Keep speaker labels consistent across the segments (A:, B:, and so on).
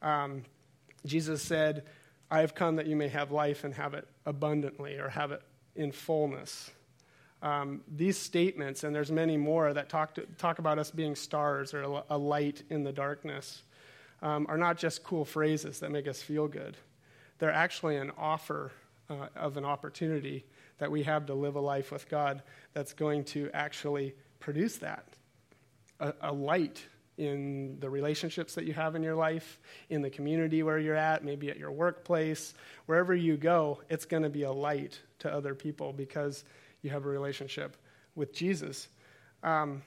A: Jesus said, I have come that you may have life and have it abundantly, or have it in fullness. These statements, and there's many more that talk about us being stars or a light in the darkness, are not just cool phrases that make us feel good. They're actually an offer of an opportunity that we have to live a life with God that's going to actually produce that. A light in the relationships that you have in your life, in the community where you're at, maybe at your workplace, wherever you go, it's going to be a light to other people because you have a relationship with Jesus. One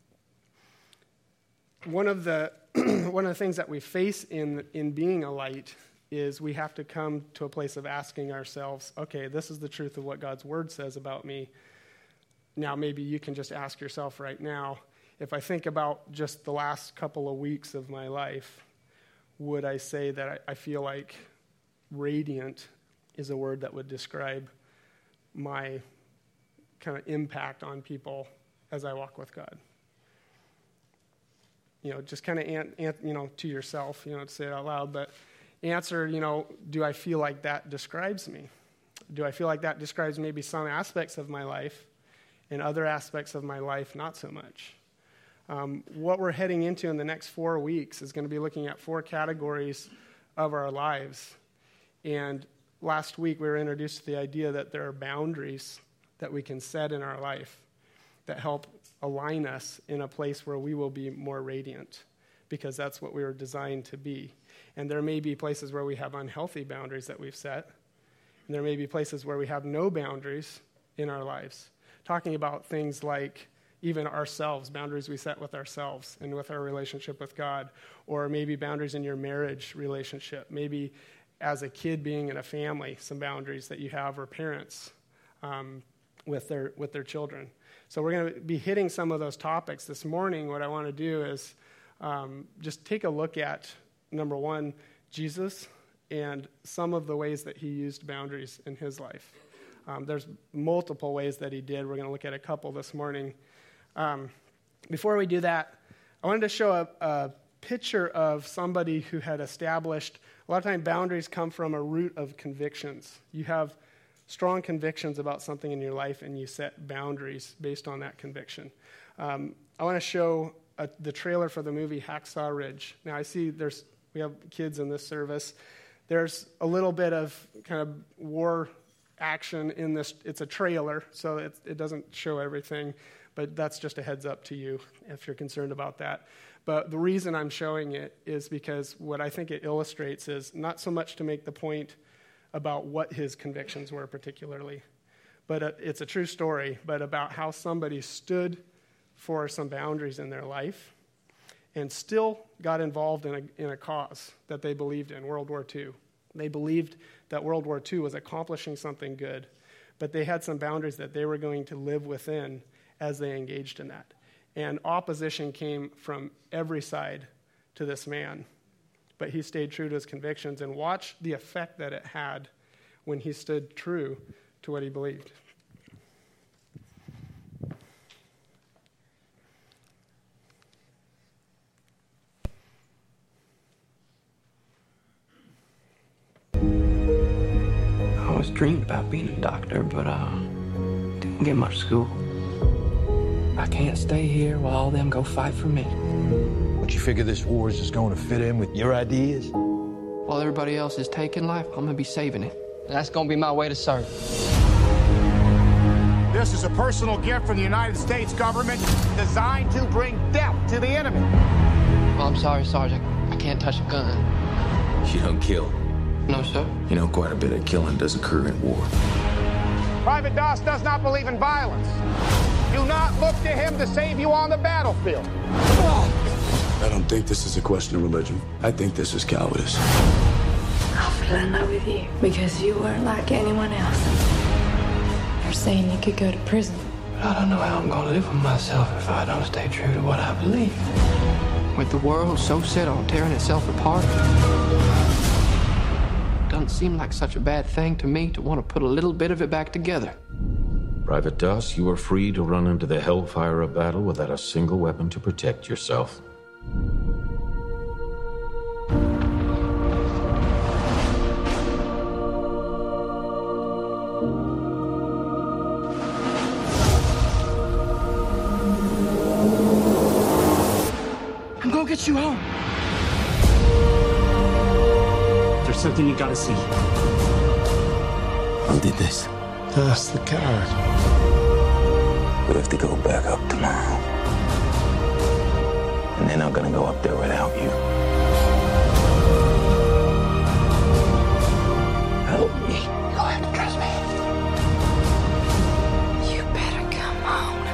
A: of the things that we face in being a light is we have to come to a place of asking ourselves, okay, this is the truth of what God's word says about me. Now maybe you can just ask yourself right now, if I think about just the last couple of weeks of my life, would I say that I feel like radiant is a word that would describe my kind of impact on people as I walk with God? Just kind of, to yourself, to say it out loud, but answer, do I feel like that describes me? Do I feel like that describes maybe some aspects of my life and other aspects of my life not so much? What we're heading into in the next 4 weeks is going to be looking at 4 categories of our lives. And last week we were introduced to the idea that there are boundaries that we can set in our life that help align us in a place where we will be more radiant, because that's what we were designed to be. And there may be places where we have unhealthy boundaries that we've set, and there may be places where we have no boundaries in our lives. Talking about things like even ourselves, boundaries we set with ourselves and with our relationship with God, or maybe boundaries in your marriage relationship, maybe as a kid being in a family, some boundaries that you have, or parents with their children. So we're going to be hitting some of those topics this morning. What I want to do is just take a look at, number one, Jesus and some of the ways that he used boundaries in his life. There's multiple ways that he did. We're going to look at a couple this morning. Before we do that, I wanted to show a picture of somebody who had established, a lot of times boundaries come from a root of convictions. You have strong convictions about something in your life, and you set boundaries based on that conviction. I want to show the trailer for the movie Hacksaw Ridge. Now, I see we have kids in this service. There's a little bit of kind of war action in this. It's a trailer, so it doesn't show everything, but that's just a heads up to you if you're concerned about that. But the reason I'm showing it is because what I think it illustrates is not so much to make the point about what his convictions were particularly, but it's a true story, but about how somebody stood for some boundaries in their life and still got involved in a cause that they believed in, World War II. They believed that World War II was accomplishing something good, but they had some boundaries that they were going to live within as they engaged in that. And opposition came from every side to this man, but he stayed true to his convictions, and watch the effect that it had when he stood true to what he believed.
B: I always dreamed about being a doctor, but didn't get much school. I can't stay here while all them go fight for me.
C: But you figure this war is just going to fit in with your ideas?
B: While everybody else is taking life, I'm gonna be saving it. And that's gonna be my way to serve.
D: This is a personal gift from the United States government designed to bring death to the enemy.
B: Well, I'm sorry, Sergeant. I can't touch a gun.
E: You don't kill.
B: No, sir.
E: You know, quite a bit of killing does occur in war.
D: Private Doss does not believe in violence. Do not look to him to save you on the battlefield.
E: I don't think this is a question of religion. I think this is cowardice.
F: I fell in love with you because you weren't like anyone else. You're saying you could go to prison.
B: But I don't know how I'm gonna live with myself if I don't stay true to what I believe. With the world so set on tearing itself apart, it doesn't seem like such a bad thing to me to want to put a little bit of it back together.
G: Private Doss, you are free to run into the hellfire of battle without a single weapon to protect yourself.
B: get you home.
H: There's something you gotta see.
E: Who did this?
C: That's the card.
E: We have to go back up tomorrow. And they're not gonna go up there without you. Help me. You'll have to trust me.
F: You better come home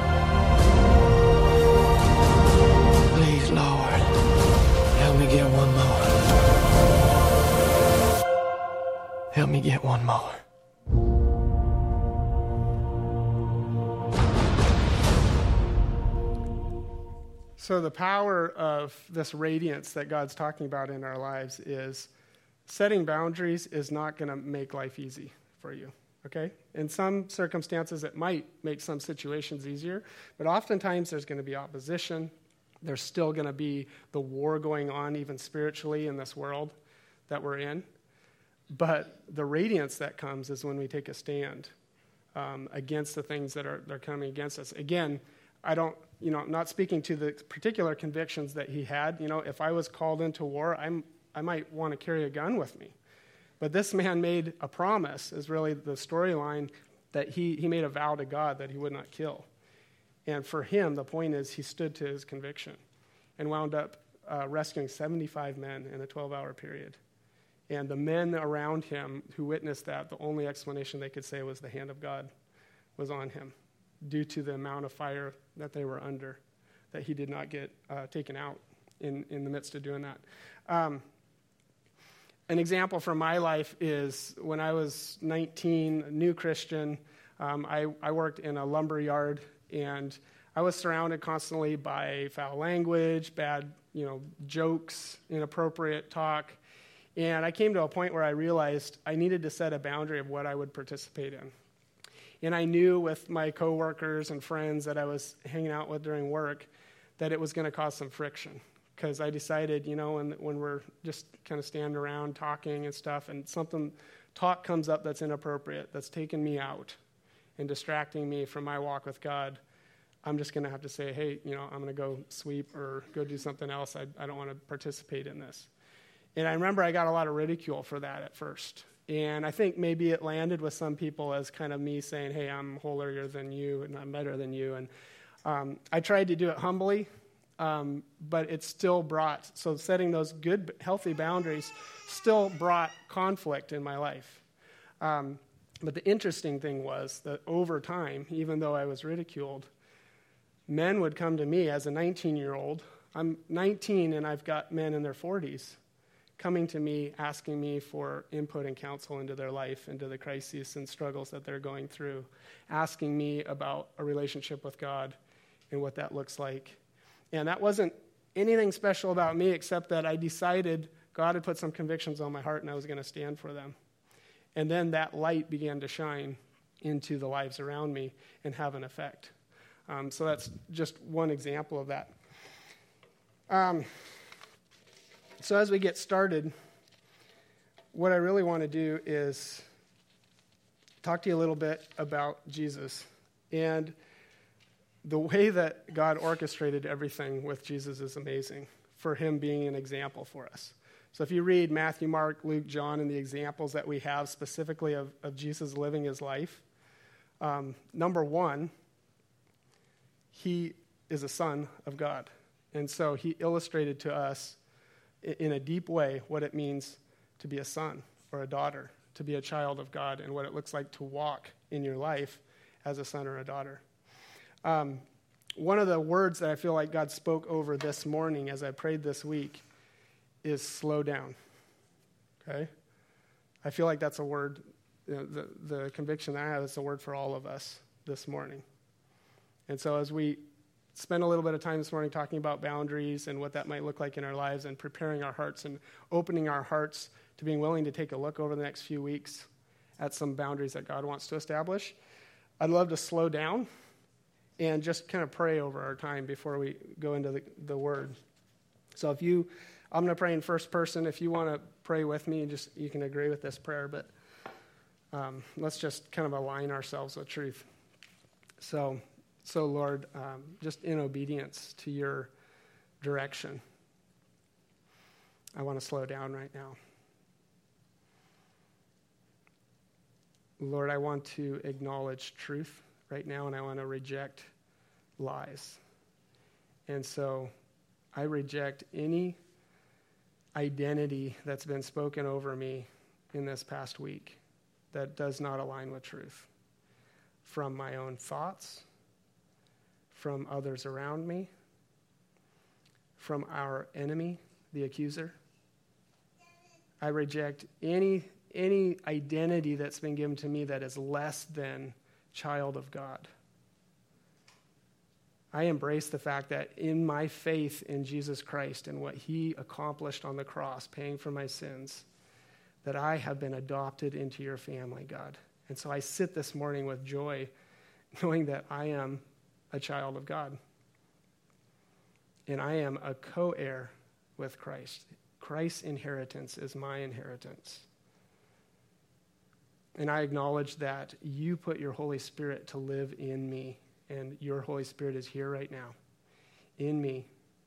F: to me.
B: Please, Lord, help me get one more. Help me get one more.
A: So the power of this radiance that God's talking about in our lives is setting boundaries is not going to make life easy for you, okay? In some circumstances, it might make some situations easier, but oftentimes there's going to be opposition. There's still going to be the war going on, even spiritually, in this world that we're in. But the radiance that comes is when we take a stand against the things that are coming against us. Again, I'm not speaking to the particular convictions that he had. If I was called into war, I might want to carry a gun with me. But this man made a promise, is really the storyline, that he made a vow to God that he would not kill. And for him, the point is he stood to his conviction and wound up rescuing 75 men in a 12-hour period. And the men around him who witnessed that, the only explanation they could say was the hand of God was on him due to the amount of fire that they were under, that he did not get taken out in the midst of doing that. An example from my life is when I was 19, new Christian, I worked in a lumber yard, and I was surrounded constantly by foul language, bad jokes, inappropriate talk. And I came to a point where I realized I needed to set a boundary of what I would participate in. And I knew with my coworkers and friends that I was hanging out with during work that it was going to cause some friction. Because I decided, when we're just kind of standing around talking and stuff, and talk comes up that's inappropriate, that's taking me out and distracting me from my walk with God, I'm just going to have to say, hey, I'm going to go sweep or go do something else. I don't want to participate in this. And I remember I got a lot of ridicule for that at first. And I think maybe it landed with some people as kind of me saying, hey, I'm holier than you and I'm better than you. And I tried to do it humbly, but it still so setting those good, healthy boundaries still brought conflict in my life. But the interesting thing was that over time, even though I was ridiculed, men would come to me as a 19-year-old. I'm 19 and I've got men in their 40s coming to me, asking me for input and counsel into their life, into the crises and struggles that they're going through, asking me about a relationship with God and what that looks like. And that wasn't anything special about me except that I decided God had put some convictions on my heart and I was going to stand for them. And then that light began to shine into the lives around me and have an effect. So that's just one example of that. So as we get started, what I really want to do is talk to you a little bit about Jesus. And the way that God orchestrated everything with Jesus is amazing, for him being an example for us. So if you read Matthew, Mark, Luke, John, and the examples that we have specifically of Jesus living his life, number one, he is a son of God. And so he illustrated to us in a deep way what it means to be a son or a daughter, to be a child of God, and what it looks like to walk in your life as a son or a daughter. One of the words that I feel like God spoke over this morning as I prayed this week is slow down. Okay? I feel like that's a word, the conviction that I have is a word for all of us this morning. And so as we spend a little bit of time this morning talking about boundaries and what that might look like in our lives and preparing our hearts and opening our hearts to being willing to take a look over the next few weeks at some boundaries that God wants to establish, I'd love to slow down and just kind of pray over our time before we go into the Word. So I'm going to pray in first person. If you want to pray with me, you can agree with this prayer, but let's just kind of align ourselves with truth. So Lord, just in obedience to your direction, I want to slow down right now. Lord, I want to acknowledge truth right now, and I want to reject lies. And so I reject any identity that's been spoken over me in this past week that does not align with truth. From my own thoughts, from others around me, from our enemy, the accuser. I reject any identity that's been given to me that is less than child of God. I embrace the fact that in my faith in Jesus Christ and what he accomplished on the cross, paying for my sins, that I have been adopted into your family, God. And so I sit this morning with joy, knowing that I am a child of God. And I am a co-heir with Christ. Christ's inheritance is my inheritance. And I acknowledge that you put your Holy Spirit to live in me. And your Holy Spirit is here right now, in me.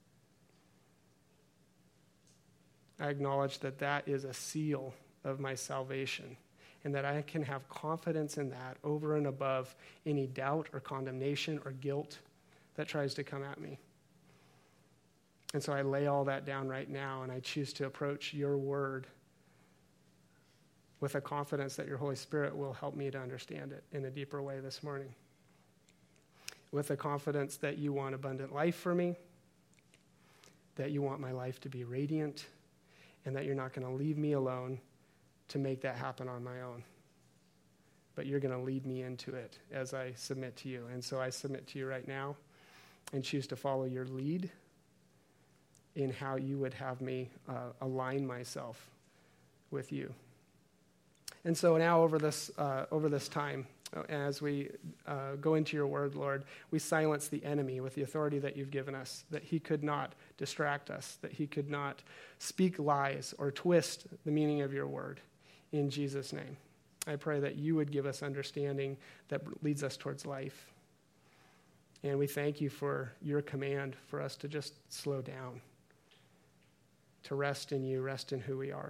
A: I acknowledge that that is a seal of my salvation, and that I can have confidence in that over and above any doubt or condemnation or guilt that tries to come at me. And so I lay all that down right now, and I choose to approach your word with a confidence that your Holy Spirit will help me to understand it in a deeper way this morning. With the confidence that you want abundant life for me, that you want my life to be radiant, and that you're not going to leave me alone to make that happen on my own. But you're going to lead me into it as I submit to you. And so I submit to you right now and choose to follow your lead in how you would have me align myself with you. And so now over this time, as we go into your word, Lord, we silence the enemy with the authority that you've given us, that he could not distract us, that he could not speak lies or twist the meaning of your word. In Jesus' name, I pray that you would give us understanding that leads us towards life. And we thank you for your command for us to just slow down, to rest in you, rest in who we are.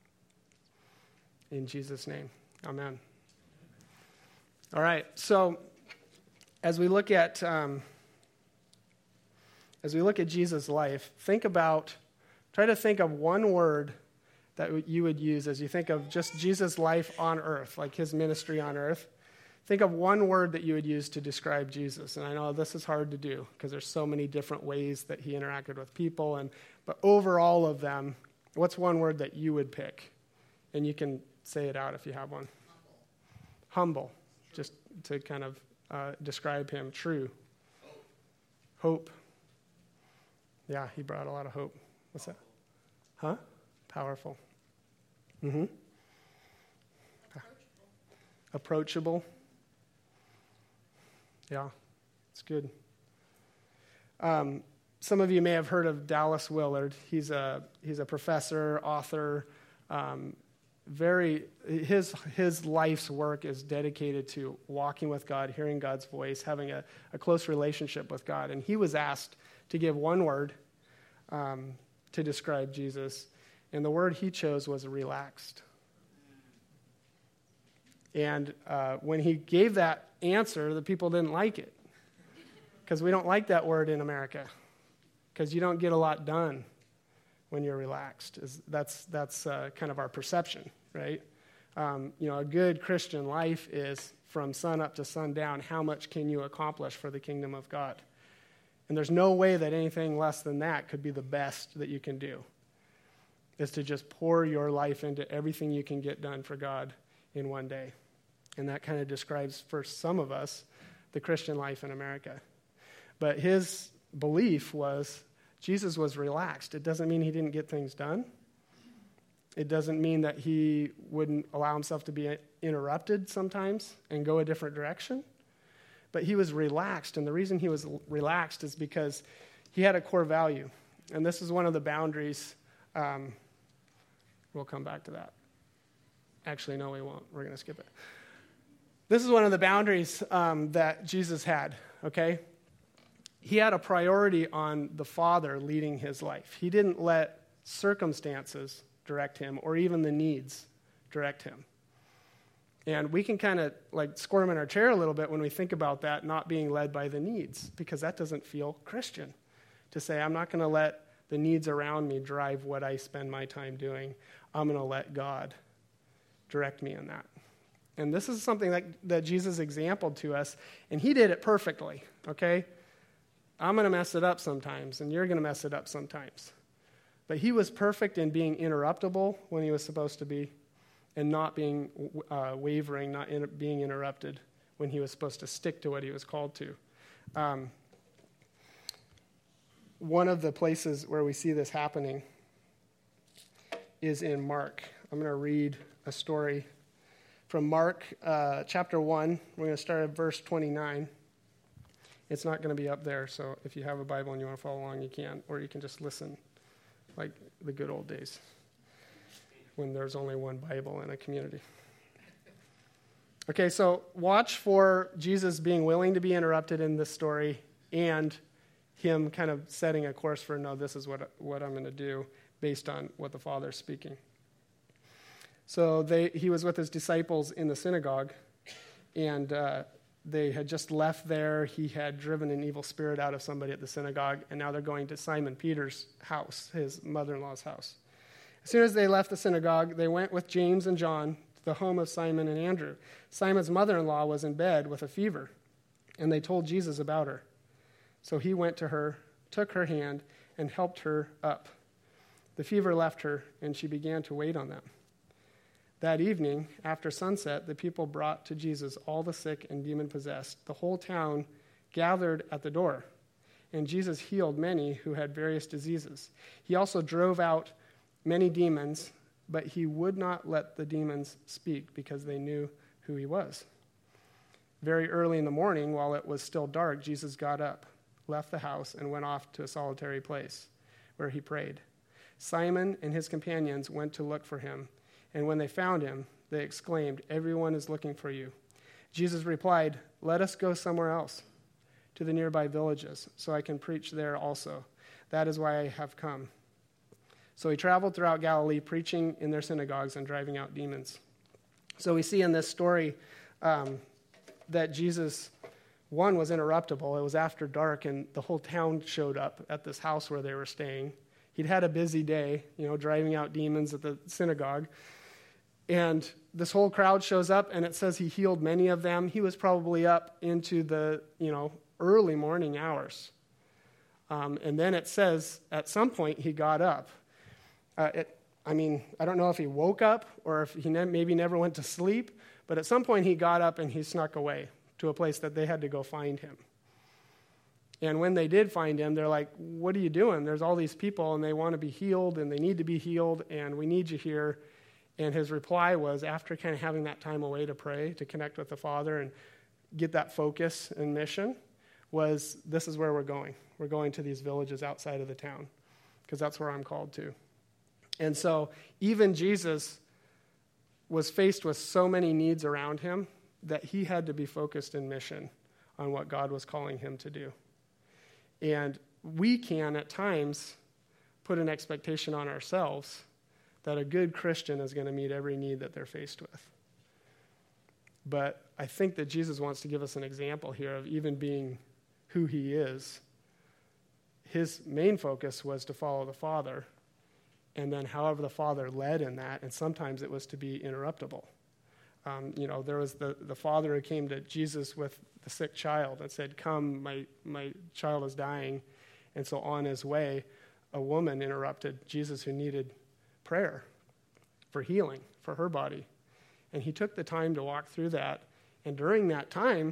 A: In Jesus' name, amen. All right, so as we look at Jesus' life, try to think of one word that you would use as you think of just Jesus' life on earth, like his ministry on earth. Think of one word that you would use to describe Jesus. And I know this is hard to do because there's so many different ways that he interacted with people. But over all of them, what's one word that you would pick? And you can say it out if you have one. Humble. Just to kind of describe him. True. Hope. Yeah, he brought a lot of hope. What's that? Huh? Powerful. Mm-hmm. Approachable. Yeah, it's good. Some of you may have heard of Dallas Willard. He's a professor, author. His life's work is dedicated to walking with God, hearing God's voice, having a close relationship with God. And he was asked to give one word to describe Jesus, and the word he chose was relaxed. And when he gave that answer, the people didn't like it, because we don't like that word in America, because you don't get a lot done when you're relaxed. That's kind of our perception, right? A good Christian life is from sun up to sundown. How much can you accomplish for the kingdom of God? And there's no way that anything less than that could be the best that you can do, is to just pour your life into everything you can get done for God in one day. And that kind of describes, for some of us, the Christian life in America. But his belief was Jesus was relaxed. It doesn't mean he didn't get things done. It doesn't mean that he wouldn't allow himself to be interrupted sometimes and go a different direction. But he was relaxed, and the reason he was relaxed is because he had a core value. And this is one of the boundaries. We'll come back to that. Actually, no, we won't. We're going to skip it. This is one of the boundaries that Jesus had, okay? He had a priority on the Father leading his life. He didn't let circumstances direct him, or even the needs direct him. And we can kind of like squirm in our chair a little bit when we think about that, not being led by the needs, because that doesn't feel Christian. To say, I'm not going to let the needs around me drive what I spend my time doing. I'm going to let God direct me in that. And this is something that Jesus exampled to us, and he did it perfectly, okay? I'm going to mess it up sometimes, and you're going to mess it up sometimes. But he was perfect in being interruptible when he was supposed to be, and not being wavering, not being interrupted when he was supposed to stick to what he was called to. One of the places where we see this happening is in Mark. I'm going to read a story from Mark chapter 1. We're going to start at verse 29. It's not going to be up there, so if you have a Bible and you want to follow along, you can, or you can just listen like the good old days when there's only one Bible in a community. Okay, so watch for Jesus being willing to be interrupted in this story and him kind of setting a course for, no, this is what I'm going to do based on what the Father's speaking. So he was with his disciples in the synagogue, and they had just left there. He had driven an evil spirit out of somebody at the synagogue, and now they're going to Simon Peter's house, his mother-in-law's house. As soon as they left the synagogue, they went with James and John to the home of Simon and Andrew. Simon's mother-in-law was in bed with a fever, and they told Jesus about her. So he went to her, took her hand, and helped her up. The fever left her, and she began to wait on them. That evening, after sunset, the people brought to Jesus all the sick and demon-possessed. The whole town gathered at the door, and Jesus healed many who had various diseases. He also drove out many demons, but he would not let the demons speak because they knew who he was. Very early in the morning, while it was still dark, Jesus got up, left the house, and went off to a solitary place where he prayed. Simon and his companions went to look for him, and when they found him, they exclaimed, "Everyone is looking for you." Jesus replied, "Let us go somewhere else, to the nearby villages, so I can preach there also. That is why I have come." So he traveled throughout Galilee, preaching in their synagogues and driving out demons. So we see in this story that Jesus, one, was interruptible. It was after dark, and the whole town showed up at this house where they were staying. He'd had a busy day, driving out demons at the synagogue. And this whole crowd shows up, and it says he healed many of them. He was probably up into the, early morning hours. And then it says at some point he got up. I don't know if he woke up or if he maybe never went to sleep, but at some point he got up and he snuck away to a place that they had to go find him. And when they did find him, they're like, "What are you doing? There's all these people, and they want to be healed, and they need to be healed, and we need you here." And his reply was, after kind of having that time away to pray, to connect with the Father and get that focus and mission, was, "This is where we're going. We're going to these villages outside of the town, because that's where I'm called to." And so even Jesus was faced with so many needs around him that he had to be focused in mission on what God was calling him to do. And we can, at times, put an expectation on ourselves that a good Christian is going to meet every need that they're faced with. But I think that Jesus wants to give us an example here of even being who he is. His main focus was to follow the Father, and then however the Father led in that, and sometimes it was to be interruptible. There was the father who came to Jesus with the sick child and said, "Come, my child is dying." And so on his way, a woman interrupted Jesus who needed prayer for healing for her body. And he took the time to walk through that. And during that time,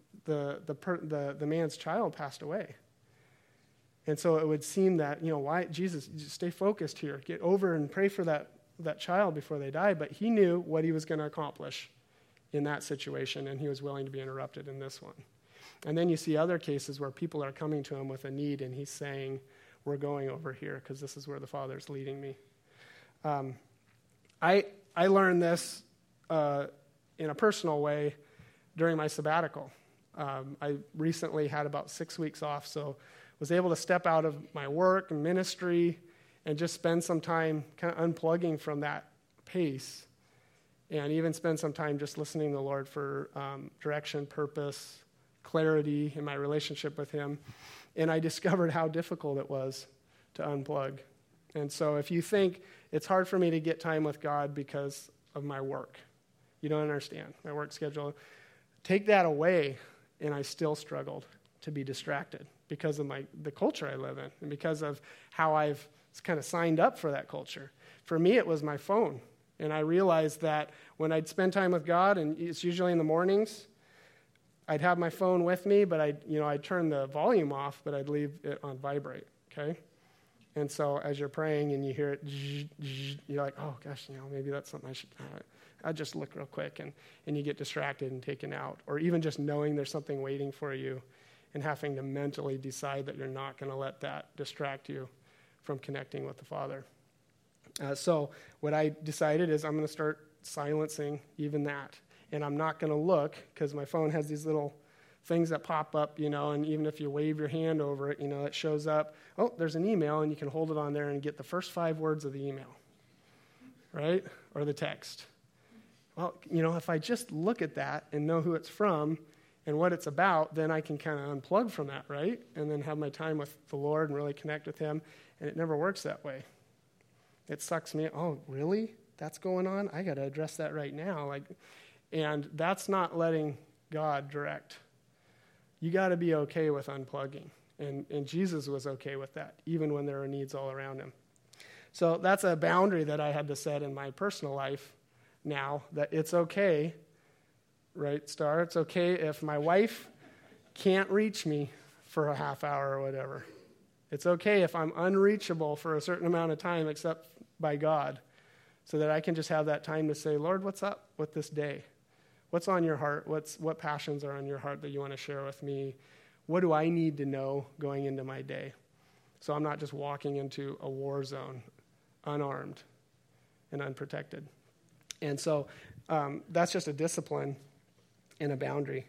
A: the man's child passed away. And so it would seem that, why, Jesus, just stay focused here. Get over and pray for that child before they die. But he knew what he was going to accomplish in that situation, and he was willing to be interrupted in this one. And then you see other cases where people are coming to him with a need, and he's saying, "We're going over here because this is where the Father's leading me." I learned this in a personal way during my sabbatical. I recently had about 6 weeks off, so was able to step out of my work and ministry and just spend some time kind of unplugging from that pace, and even spend some time just listening to the Lord for direction, purpose, clarity in my relationship with him. And I discovered how difficult it was to unplug. And so if you think it's hard for me to get time with God because of my work, you don't understand my work schedule, take that away, and I still struggled to be distracted because of the culture I live in and because of how I've kind of signed up for that culture. For me, it was my phone. And I realized that when I'd spend time with God, and it's usually in the mornings, I'd have my phone with me, but I'd turn the volume off, but I'd leave it on vibrate, okay? And so as you're praying and you hear it, you're like, oh gosh, maybe that's something I should, I'll just look real quick, and you get distracted and taken out. Or even just knowing there's something waiting for you and having to mentally decide that you're not going to let that distract you from connecting with the Father. So what I decided is I'm going to start silencing even that. And I'm not going to look, because my phone has these little things that pop up, and even if you wave your hand over it, it shows up, oh, there's an email, and you can hold it on there and get the first 5 words of the email, right? Or the text. Well, if I just look at that and know who it's from and what it's about, then I can kind of unplug from that, right? And then have my time with the Lord and really connect with him. And it never works that way. It sucks me, oh, really? That's going on? I got to address that right now. And that's not letting God direct. You got to be okay with unplugging. And Jesus was okay with that, even when there were needs all around him. So that's a boundary that I had to set in my personal life now, that it's okay, right, Star? It's okay if my wife can't reach me for a half hour or whatever. It's okay if I'm unreachable for a certain amount of time except by God, so that I can just have that time to say, Lord, what's up with this day? What's on your heart? What passions are on your heart that you want to share with me? What do I need to know going into my day? So I'm not just walking into a war zone unarmed and unprotected. And so that's just a discipline and a boundary.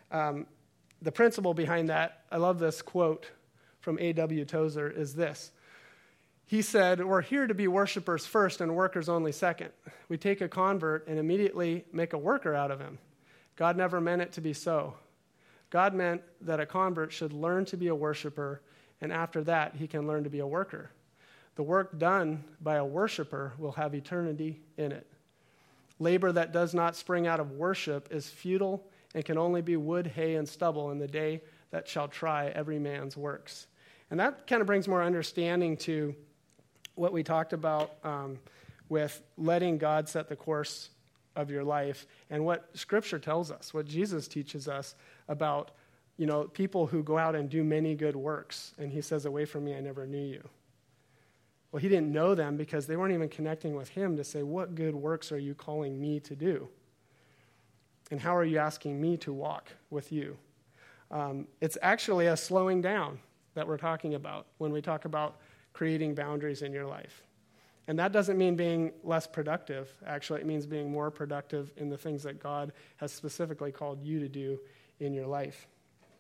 A: The principle behind that, I love this quote from A.W. Tozer, is this. He said, we're here to be worshipers first and workers only second. We take a convert and immediately make a worker out of him. God never meant it to be so. God meant that a convert should learn to be a worshiper, and after that, he can learn to be a worker. The work done by a worshiper will have eternity in it. Labor that does not spring out of worship is futile and can only be wood, hay, and stubble in the day that shall try every man's works. And that kind of brings more understanding to what we talked about with letting God set the course of your life, and what Scripture tells us, what Jesus teaches us about, people who go out and do many good works. And he says, away from me, I never knew you. Well, he didn't know them because they weren't even connecting with him to say, what good works are you calling me to do? And how are you asking me to walk with you? It's actually a slowing down that we're talking about when we talk about creating boundaries in your life. And that doesn't mean being less productive. Actually, it means being more productive in the things that God has specifically called you to do in your life.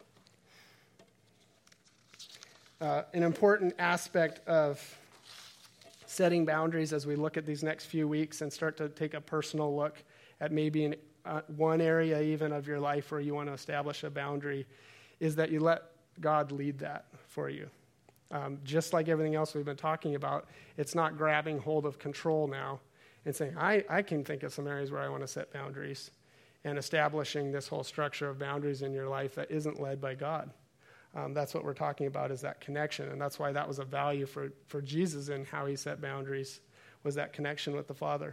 A: An important aspect of setting boundaries as we look at these next few weeks and start to take a personal look at maybe in one area even of your life where you want to establish a boundary is that you let God lead that for you. Just like everything else we've been talking about, it's not grabbing hold of control now and saying, I can think of some areas where I want to set boundaries, and establishing this whole structure of boundaries in your life that isn't led by God. That's what we're talking about, is that connection, and that's why that was a value for Jesus in how he set boundaries, was that connection with the Father.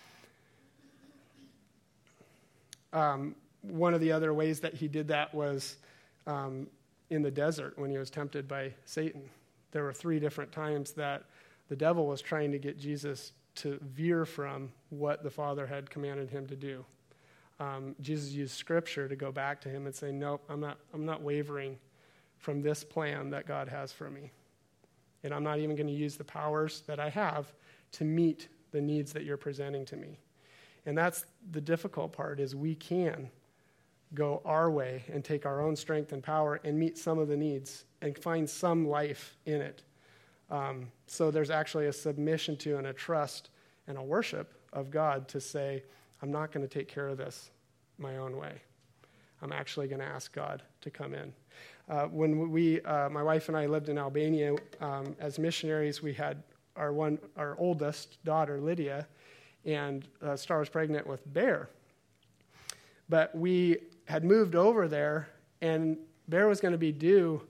A: One of the other ways that he did that was in the desert when he was tempted by Satan. There were 3 different times that the devil was trying to get Jesus to veer from what the Father had commanded him to do. Jesus used Scripture to go back to him and say, nope, I'm not wavering from this plan that God has for me. And I'm not even going to use the powers that I have to meet the needs that you're presenting to me. And that's the difficult part, is we can go our way and take our own strength and power and meet some of the needs and find some life in it. So there's actually a submission to and a trust and a worship of God to say, I'm not going to take care of this my own way. I'm actually going to ask God to come in. When my wife and I lived in Albania as missionaries, we had our oldest daughter, Lydia, and Star was pregnant with Bear. But we had moved over there, and Bear was going to be due,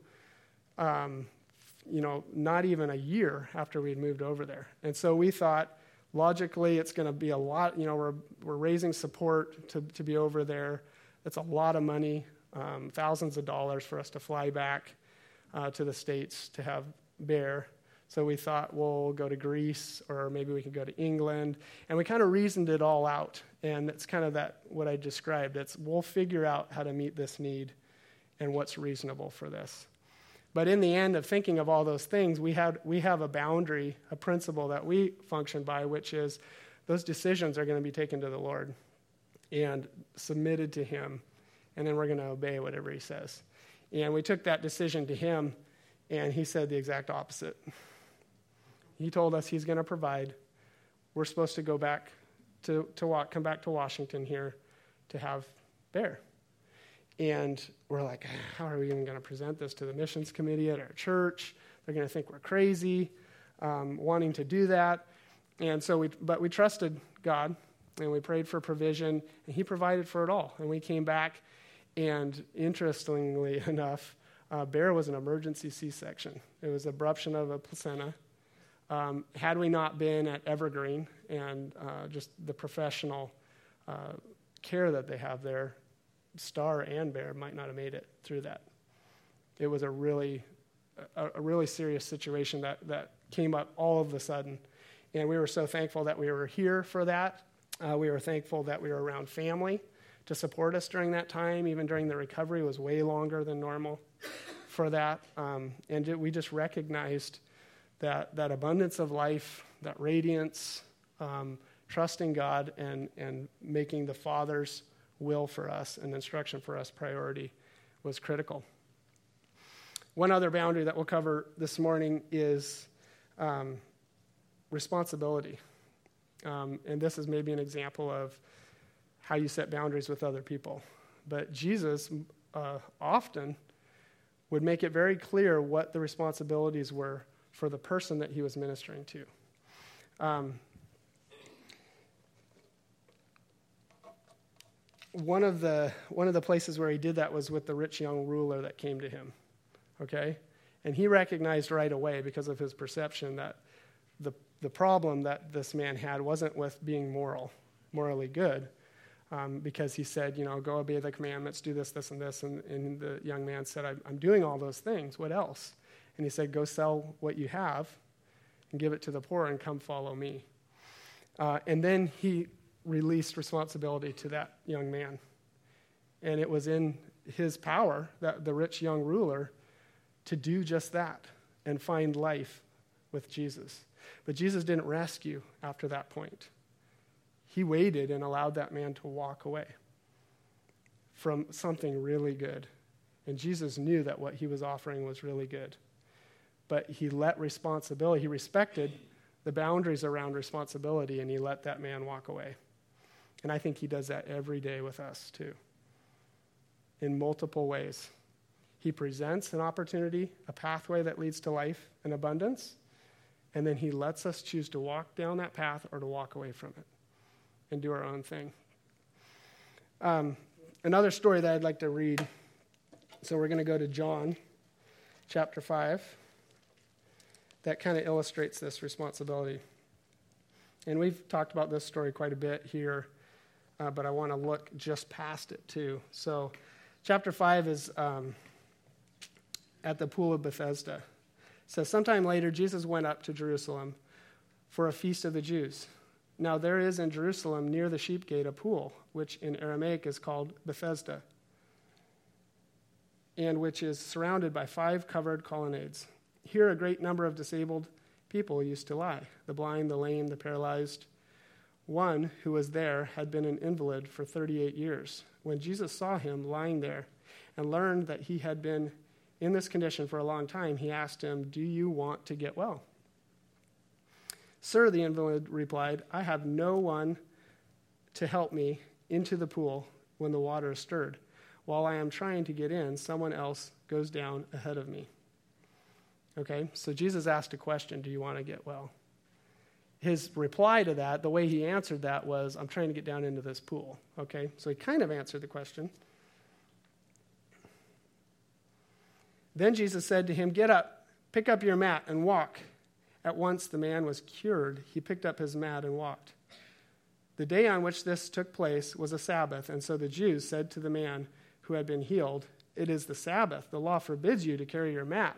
A: not even a year after we'd moved over there. And so we thought, logically, it's going to be a lot. We're raising support to be over there. It's a lot of money, thousands of dollars for us to fly back to the States to have Bear. So we thought, we'll go to Greece, or maybe we could go to England. And we kind of reasoned it all out. And it's kind of what I described. We'll figure out how to meet this need and what's reasonable for this. But in the end of thinking of all those things, we have a boundary, a principle that we function by, which is those decisions are going to be taken to the Lord and submitted to Him, and then we're going to obey whatever He says. And we took that decision to Him, and He said the exact opposite. He told us He's going to provide. We're supposed to go back come back to Washington here to have Bear. And we're like, how are we even going to present this to the missions committee at our church? They're going to think we're crazy, wanting to do that. And so we trusted God, and we prayed for provision, and He provided for it all. And we came back, and interestingly enough, Bear was an emergency C-section. It was abruption of a placenta. Had we not been at Evergreen and just the professional care that they have there, Star and Bear might not have made it through that. It was a really serious situation that came up all of a sudden. And we were so thankful that we were here for that. We were thankful that we were around family to support us during that time. Even during the recovery, it was way longer than normal for that. And we just recognized that abundance of life, that radiance, trusting God and making the Father's will for us and instruction for us priority was critical. One other boundary that we'll cover this morning is responsibility. And this is maybe an example of how you set boundaries with other people. But Jesus often would make it very clear what the responsibilities were for the person that He was ministering to. One of the places where He did that was with the rich young ruler that came to Him, okay? And He recognized right away, because of his perception, that the problem that this man had wasn't with being morally good, because he said, go obey the commandments, do this, this, and this. And the young man said, I'm doing all those things. What else? And He said, go sell what you have and give it to the poor and come follow me. And then He released responsibility to that young man. And it was in his power, that the rich young ruler, to do just that and find life with Jesus. But Jesus didn't rescue after that point. He waited and allowed that man to walk away from something really good. And Jesus knew that what He was offering was really good. But He let responsibility, He respected the boundaries around responsibility, and He let that man walk away. And I think He does that every day with us too, in multiple ways. He presents an opportunity, a pathway that leads to life and abundance, and then He lets us choose to walk down that path or to walk away from it and do our own thing. Another story that I'd like to read, so we're going to go to John chapter 5, that kind of illustrates this responsibility. And we've talked about this story quite a bit here, but I want to look just past it too. So chapter 5 is at the pool of Bethesda. It says, sometime later, Jesus went up to Jerusalem for a feast of the Jews. Now there is in Jerusalem near the sheep gate a pool, which in Aramaic is called Bethesda, and which is surrounded by 5 covered colonnades. Here a great number of disabled people used to lie, the blind, the lame, the paralyzed. One who was there had been an invalid for 38 years. When Jesus saw him lying there and learned that he had been in this condition for a long time, He asked him, "Do you want to get well?" Sir, the invalid replied, I have no one to help me into the pool when the water is stirred. While I am trying to get in, someone else goes down ahead of me. Okay, so Jesus asked a question, do you want to get well? His reply to that, the way he answered that was, I'm trying to get down into this pool. Okay, so he kind of answered the question. Then Jesus said to him, get up, pick up your mat and walk. At once the man was cured. He picked up his mat and walked. The day on which this took place was a Sabbath, and so the Jews said to the man who had been healed, it is the Sabbath. The law forbids you to carry your mat.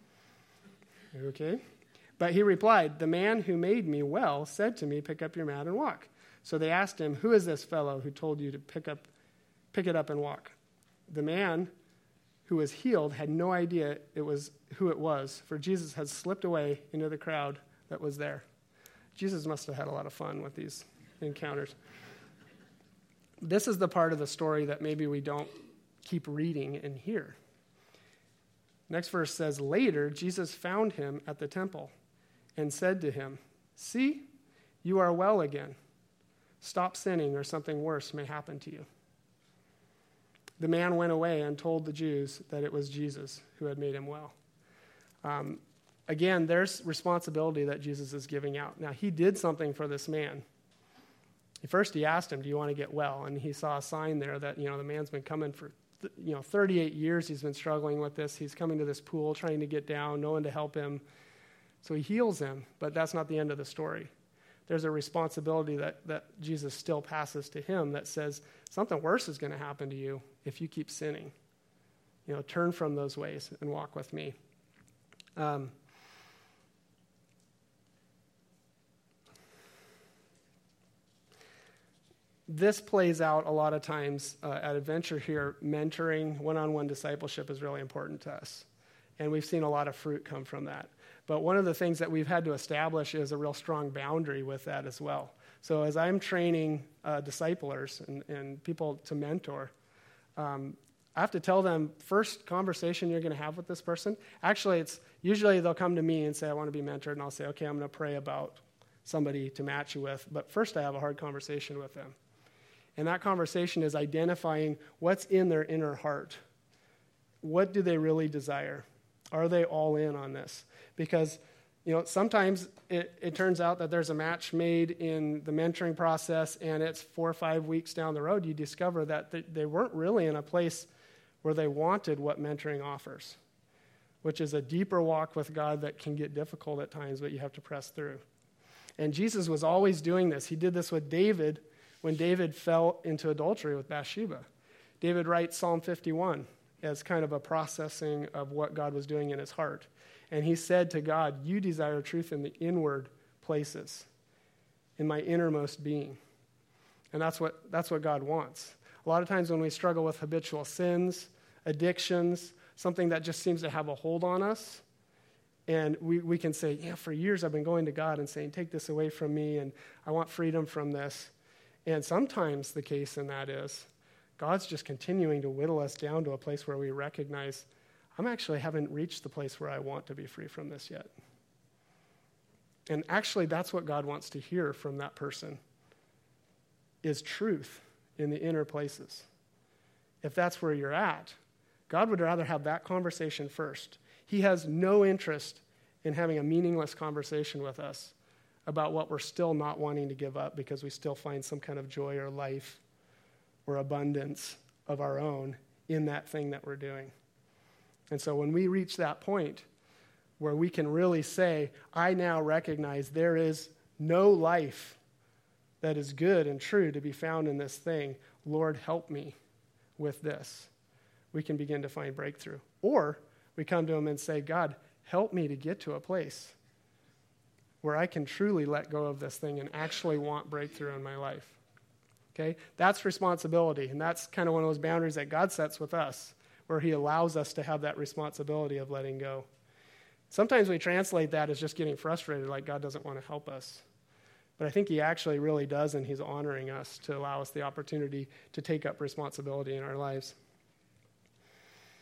A: Okay? But he replied, the man who made me well said to me, pick up your mat and walk. So they asked him, who is this fellow who told you to pick it up and walk? The man who was healed had no idea who it was, for Jesus had slipped away into the crowd that was there. Jesus must have had a lot of fun with these encounters. This is the part of the story that maybe we don't keep reading and hear. Next verse says, later Jesus found him at the temple and said to him, see, you are well again. Stop sinning or something worse may happen to you. The man went away and told the Jews that it was Jesus who had made him well. Again, there's responsibility that Jesus is giving out. Now, he did something for this man. First, he asked him, do you want to get well? And he saw a sign there that, the man's been coming for 38 years. He's been struggling with this. He's coming to this pool, trying to get down, no one to help him. So he heals him, but that's not the end of the story. There's a responsibility that Jesus still passes to him that says something worse is going to happen to you if you keep sinning. Turn from those ways and walk with me. This plays out a lot of times at Adventure here. Mentoring, one-on-one discipleship is really important to us. And we've seen a lot of fruit come from that. But one of the things that we've had to establish is a real strong boundary with that as well. So as I'm training disciplers and people to mentor, I have to tell them, first conversation you're going to have with this person, actually it's usually they'll come to me and say, I want to be mentored, and I'll say, okay, I'm going to pray about somebody to match you with, but first I have a hard conversation with them. And that conversation is identifying what's in their inner heart. What do they really desire? Are they all in on this? Because, sometimes it turns out that there's a match made in the mentoring process, and it's 4 or 5 weeks down the road, you discover that they weren't really in a place where they wanted what mentoring offers, which is a deeper walk with God that can get difficult at times, but you have to press through. And Jesus was always doing this. He did this with David when David fell into adultery with Bathsheba. David writes Psalm 51 as kind of a processing of what God was doing in his heart. And he said to God, you desire truth in the inward places, in my innermost being. And that's what God wants. A lot of times when we struggle with habitual sins, addictions, something that just seems to have a hold on us, and we can say, for years I've been going to God and saying, take this away from me, and I want freedom from this. And sometimes the case in that is God's just continuing to whittle us down to a place where we recognize, I haven't reached the place where I want to be free from this yet. And actually, that's what God wants to hear from that person, is truth in the inner places. If that's where you're at, God would rather have that conversation first. He has no interest in having a meaningless conversation with us about what we're still not wanting to give up because we still find some kind of joy or life or abundance of our own in that thing that we're doing. And so when we reach that point where we can really say, I now recognize there is no life that is good and true to be found in this thing, Lord, help me with this, we can begin to find breakthrough. Or we come to him and say, God, help me to get to a place where I can truly let go of this thing and actually want breakthrough in my life. Okay? That's responsibility, and that's kind of one of those boundaries that God sets with us, where he allows us to have that responsibility of letting go. Sometimes we translate that as just getting frustrated, like God doesn't want to help us. But I think he actually really does, and he's honoring us to allow us the opportunity to take up responsibility in our lives.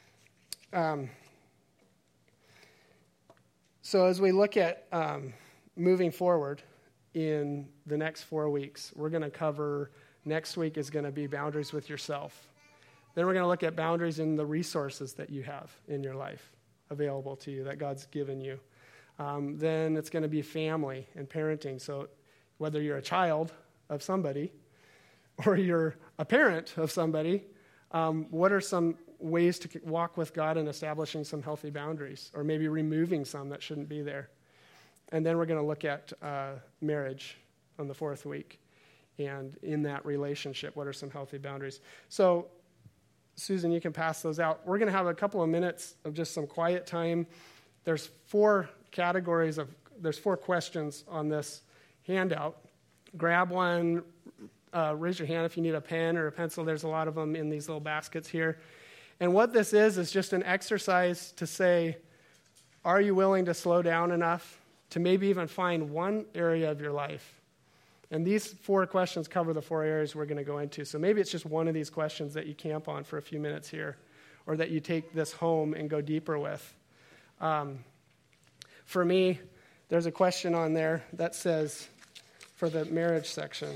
A: So as we look at moving forward in the next 4 weeks, we're going to cover, next week is going to be boundaries with yourself. Then we're going to look at boundaries in the resources that you have in your life available to you, that God's given you. Then it's going to be family and parenting. So whether you're a child of somebody or you're a parent of somebody, what are some ways to walk with God in establishing some healthy boundaries, or maybe removing some that shouldn't be there? And then we're going to look at marriage on the 4th week. And in that relationship, what are some healthy boundaries? So, Susan, you can pass those out. We're going to have a couple of minutes of just some quiet time. There's 4 categories there's 4 questions on this handout. Grab one, raise your hand if you need a pen or a pencil. There's a lot of them in these little baskets here. And what this is just an exercise to say, are you willing to slow down enough to maybe even find one area of your life? And these 4 questions cover the 4 areas we're going to go into. So maybe it's just one of these questions that you camp on for a few minutes here, or that you take this home and go deeper with. For me, there's a question on there that says, for the marriage section,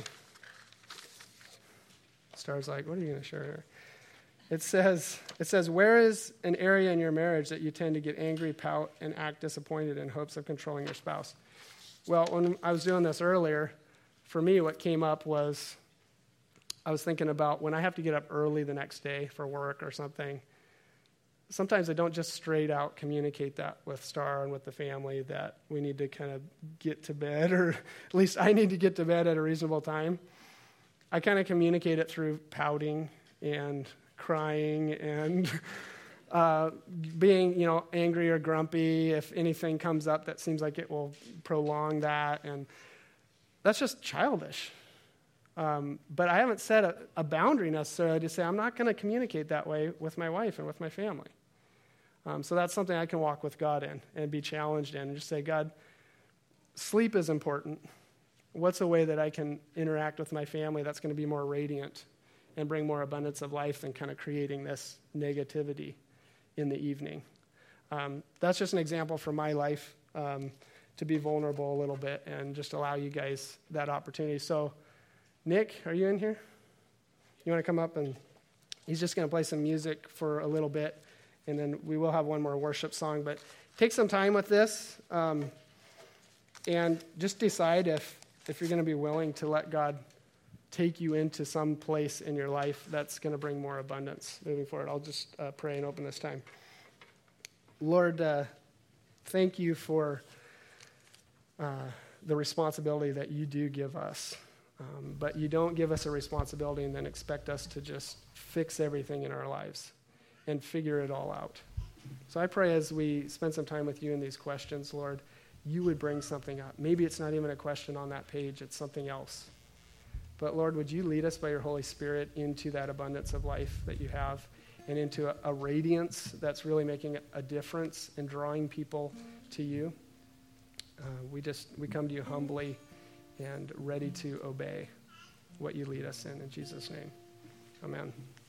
A: Star's like, what are you going to share here? It says, where is an area in your marriage that you tend to get angry, pout, and act disappointed in hopes of controlling your spouse? Well, when I was doing this earlier, for me, what came up was I was thinking about when I have to get up early the next day for work or something. Sometimes I don't just straight out communicate that with Star and with the family that we need to kind of get to bed, or at least I need to get to bed at a reasonable time. I kind of communicate it through pouting and crying and being, angry or grumpy if anything comes up that seems like it will prolong that. And that's just childish. But I haven't set a boundary necessarily to say I'm not going to communicate that way with my wife and with my family. So that's something I can walk with God in and be challenged in and just say, God, sleep is important. What's a way that I can interact with my family that's going to be more radiant and bring more abundance of life than kind of creating this negativity in the evening? That's just an example from my life, to be vulnerable a little bit and just allow you guys that opportunity. So, Nick, are you in here? You want to come up? And he's just going to play some music for a little bit, and then we will have one more worship song. But take some time with this, and just decide if you're going to be willing to let God take you into some place in your life that's going to bring more abundance moving forward. I'll just pray and open this time. Lord, thank you for the responsibility that you do give us. But you don't give us a responsibility and then expect us to just fix everything in our lives and figure it all out. So I pray as we spend some time with you in these questions, Lord, you would bring something up. Maybe it's not even a question on that page, it's something else. But Lord, would you lead us by your Holy Spirit into that abundance of life that you have, and into a radiance that's really making a difference and drawing people to you. We come to you humbly and ready to obey what you lead us in Jesus' name. Amen.